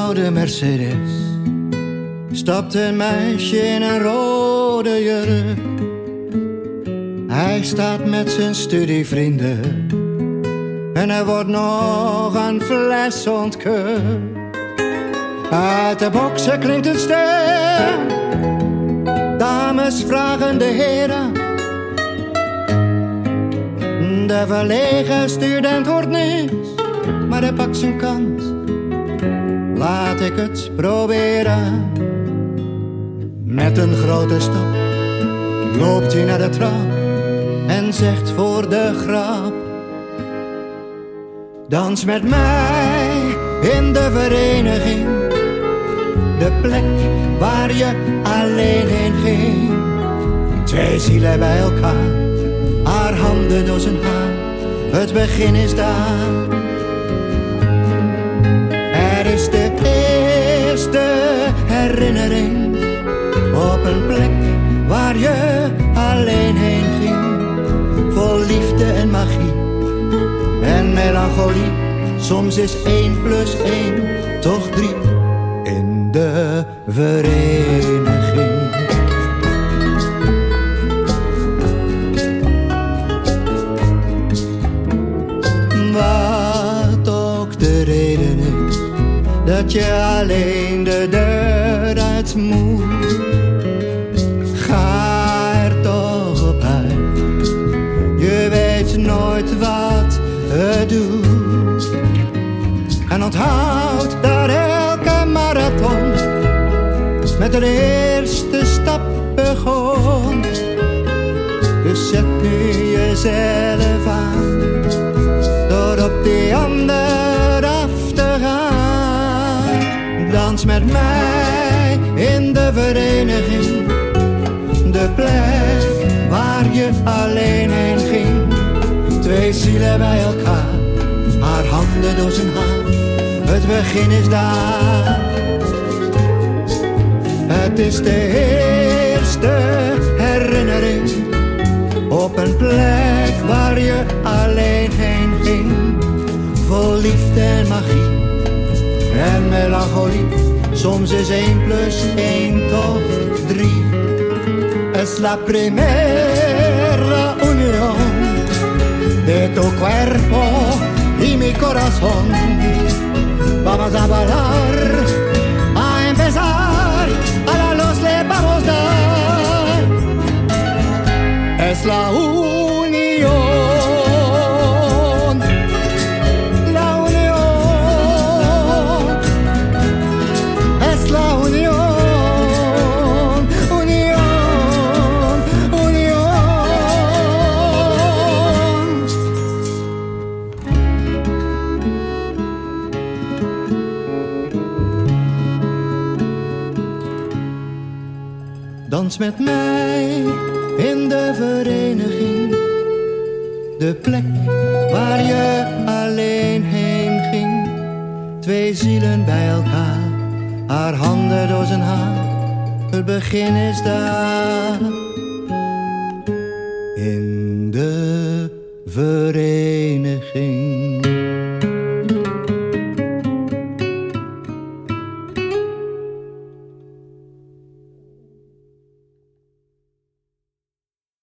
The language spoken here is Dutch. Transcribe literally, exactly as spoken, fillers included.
oude Mercedes stapt een meisje in een rode jurk. Hij staat met zijn studievrienden en er wordt nog een fles ontkurkt. Uit de boksen klinkt een stem. Dames vragen de heren. De verlegen student hoort niets, maar hij pakt zijn kans. Laat ik het proberen. Met een grote stap loopt hij naar de trap en zegt voor de grap: dans met mij in de vereniging, de plek waar je alleen heen ging. Twee zielen bij elkaar, haar handen door zijn haar, het begin is daar. Er is de eerste herinnering op een plek waar je alleen heen ging. Vol liefde en magie en melancholie. Soms is één plus één toch drie in de vereniging. Wat ook de reden is dat je alleen de deur uit moet, ga er toch op uit. Je weet nooit wat het doet. En onthoud dat elke marathon met de eerste stap begon. Dus zet nu jezelf aan door op die ander af te gaan. Dans met mij in de vereniging, de plek waar je alleen heen ging. Twee zielen bij elkaar, haar handen door zijn haar, het begin is daar. Het is de eerste herinnering op een plek waar je alleen heen ging. Vol liefde en magie en melancholie. Soms is één plus één toch drie. Es la primera unión de tu cuerpo y mi corazón. Vamos a bailar, a empezar, a la luz le vamos a dar. Es la unión, la unión, es la unión, unión, unión. Dans met mij in de vereniging, de plek waar je alleen heen ging. Twee zielen bij elkaar, haar handen door zijn haar, het begin is daar. In de vereniging.